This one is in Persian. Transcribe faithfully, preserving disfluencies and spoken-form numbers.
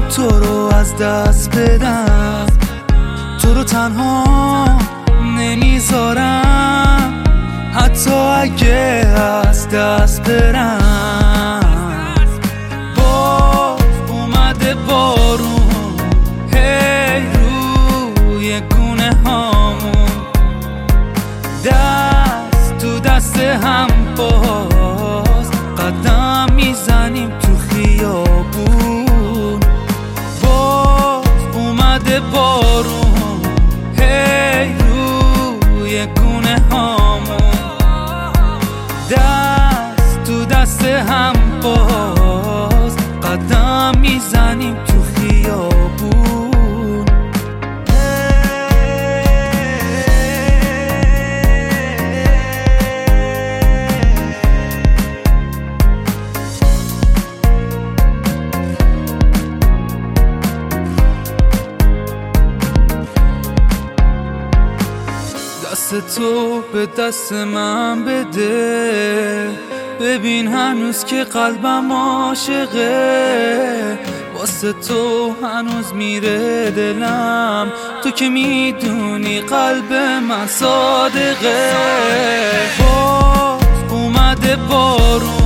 تو رو از دست بدم، تو رو تنها نمیذارم، حتی اگه از دست برم. باز اومده بارون هی روی گونه هامون، دست تو دست هم باز قدم میزنیم تو خیابون. باز اومده بارون هی روی گونه هامون، دست تو دست هم باز قدم میزنیم تو خیابون. دست تو به دست من بده، ببین هنوز که قلبم عاشقه، واسه تو هنوز میره دلم، تو که میدونی قلب من صادقه. باز اومده بارون